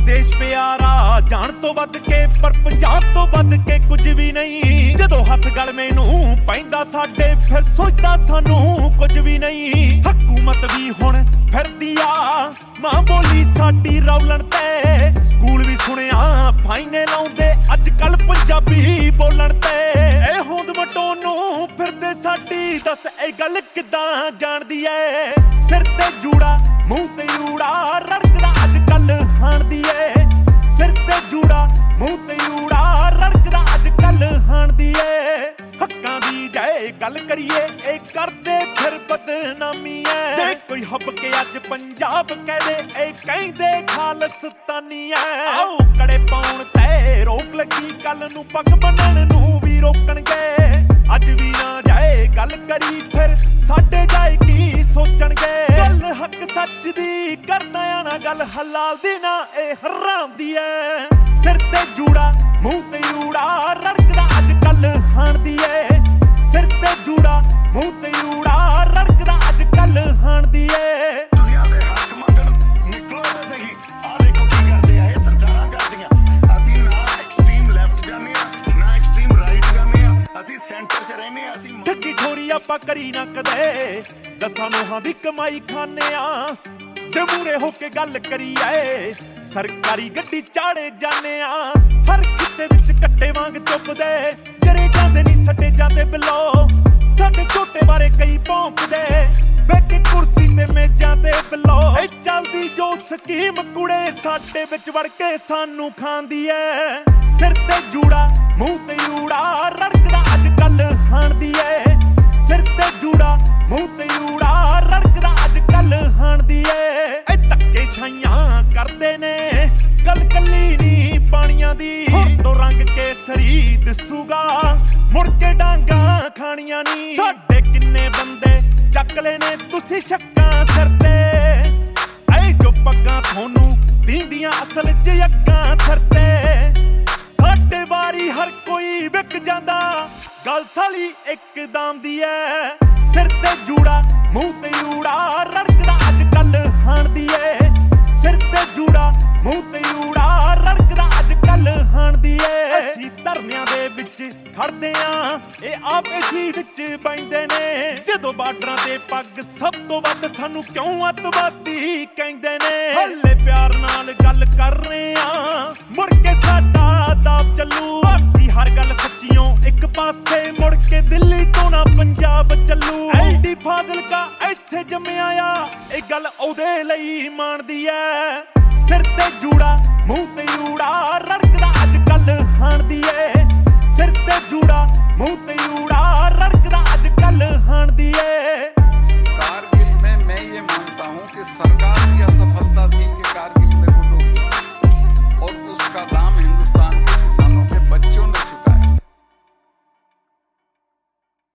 देश प्यारा जान तो वध के पर पंजाब तो वध के कुछ भी नहीं। जदों हथ गल मैनू पैंदा साडे फिर सोचदा सानू कुछ भी नहीं। हकूमत भी हुण फिरदी आ मां बोली साडी रौलण ते। स्कूल भी सुनिया फाइने लाउंदे अजकल पंजाबी बोलण ते। ए होंद मटोनू फिरदे साडी दस ए गल किदां जाणदी ऐ। सिर ते जूड़ा मूंह ते ऊड़ा रड़कदा अजकल हाणदी ऐ। सिर ते जूड़ा मूंह ते ऊड़ा रड़कदा अजकल हाणदी ऐ। हक्कां दी जाए गल करिए ए करदे फिर बदनामी ऐ। जे कोई हब के अज पंजाब कहदे ए कहंदे खालिस्तानी ऐ। आओ कड़े पाउण ते रोक लगी कल नूं पग बन्नण नूं भी रोकणगे। अज भी ना जाए गल करी फिर साडे जाए की सोचणगे। गल हक सच दी करदा आ ना गल हलाल दी ना ए हराम दी ऐ। सिर ते जूड़ा मूंह ते ऊड़ा रड़कदा अजकल हाणदी ऐ। सिर ते जूड़ा मूंह ते ऊड़ा रड़कदा अजकल हाणदी ऐ। दुनिया दे हक मंगण निकलो ते सही आ देखो की करदे आ ए सरकारां करदियां। ਅਸੀਂ ਨਾ ਐਕਸਟ੍ਰੀਮ ਲੈਫਟ ਜਾਂਦੇ ਆ ਨਾ ਐਕਸਟ੍ਰੀਮ ਰਾਈਟ ਜਾਂਦੇ ਆ ਅਸੀਂ ਸੈਂਟਰ 'ਚ ਰਹਿੰਦੇ ਆ। ਅਸੀਂ ਠੱਗੀ ਠੋਰੀ ਆਪਾਂ ਕਰੀ ਨਾ ਕਦੇ ਦਸਾਂ ਨੋਹਾਂ ਦੀ ਕਮਾਈ ਖਾਨੇ ਆ। ਜੇ ਮੂਰੇ ਹੋ ਕੇ ਗੱਲ ਕਰੀਏ ਸਰਕਾਰੀ ਗੱਡੀ ਚਾੜੇ ਜਾਨੇ ਆ। ਹਰ ਖਿੱਤੇ ਵਿੱਚ ਕੱਟੇ ਵਾਂਗ ਚੁੱਪਦੇ ਜਰੇ ਜਾਂਦੇ ਨਹੀਂ ਸੱਟੇ ਜਾਂਦੇ ਬਿੱਲੋ। ਸਾਡੇ ਝੋਟੇ ਬਾਰੇ ਕਈ ਭੌਂਕਦੇ ਬੈਠੇ ਕੁਰਸੀ ਤੇ ਮੇਜ਼ਾਂ ਤੇ ਬਿੱਲੋ। ਇਹ ਚੱਲਦੀ ਜੋ ਸਕੀਮ ਕੁੜੇ ਸਾਡੇ ਵਿੱਚ ਵੜ ਕੇ ਸਾਨੂੰ ਖਾਂਦੀ ਐ। ਸਿਰ ਤੇ ਜੂੜਾ ਮੂੰਹ ਤੇ ਊੜਾ ਰੜਕਦਾ ਅਜਕਲ ਹਾਣਦੀ ਐ। ਸਿਰ ਤੇ ਜੂੜਾ ਮੂੰਹ ਤੇ ਊੜਾ ਰੜਕਦਾ ਅਜਕਲ ਹਾਣਦੀ ਐ। ਇਹ ਧੱਕੇ ਛਾਈਆਂ ਕਰਦੇ ਨੇ ਗੱਲ ਕੱਲੀ ਨੀ ਪਾਣੀਆਂ ਦੀ। ਹੁਣ ਤੋਂ ਰੰਗ ਕੇਸਰੀ ਦਿਸੂਗਾ ਮੁੜ ਕੇ ਡਾਂਗਾਂ ਖਾਣੀਆਂ ਨੀ। ਸਾਡੇ ਕਿੰਨੇ ਬੰਦੇ ਚੱਕ ਲੈ ਨੇ ਤੁਸੀਂ ਸ਼ੱਕਾਂ ਸਿਰ ਤੇ। ਐ ਜੋ ਪੱਗਾਂ ਤੁਹਾਨੂੰ ਦੀਂਦੀਆਂ ਅਸਲ 'ਚ ਅੱਗਾਂ ਸਿਰ ਤੇ। ਸਾਡੇ ਵਾਰੀ ਹਰ ਕੋਈ ਵਿਕ ਜਾਂਦਾ ਗੱਲ ਸਾਲੀ ਇੱਕਦਮ ਦੀ ਐ। ਸਿਰ ਤੇ ਜੂੜਾ ਮੂੰਹ ਤੇ ਊੜਾ ਰੜਕਦਾ ਅਜਕਲ ਹਾਣਦੀ ਐ। ਸਿਰ ਤੇ ਜੂੜਾ ਮੂੰਹ ਤੇ ਊੜਾ ਰੜਕਦਾ ਅਜਕਲ ਹਾਣਦੀ ਐ। ਅਸੀਂ ਧਰਨਿਆਂ ਦੇ ਵਿੱਚ ਖੜਦੇ ਆ ਇਹ ਆਪ ਅਸੀਂ ਵਿੱਚ ਬੈਂਦੇ ਨੇ। ਜਦੋਂ ਬਾਰਡਰਾਂ ਤੇ ਪੱਗ ਸਭ ਤੋਂ ਵੱਧ ਸਾਨੂੰ ਕਿਉਂ ਅੱਤਵਾਦੀ ਕਹਿੰਦੇ ਨੇ। ਹੱਲੇ ਪਿਆਰ ਨਾਲ ਗੱਲ ਕਰ ਰਹੇ ਆ ਮੁੜ ਕੇ ਸਾਡਾ ਦਾਬ ਚੱਲੂ। ਬਾਕੀ ਹਰ ਗੱਲ ਸੱਚੀਓ ਇੱਕ ਪਾਸੇ ਮੁੜ ਕੇ ਦਿੱਲੀ ਤੋਂ ਨਾ ਪੰਜਾਬ ਚੱਲੂ। ਐਡੀ ਫਾਜ਼ਿਲਕਾ ਇੱਥੇ ਜੰਮਿਆ ਆ ਇਹ ਗੱਲ ਉਹਦੇ ਲਈ ਮਾਣਦੀ ਐ। ਸਿਰ ਤੇ ਜੂੜਾ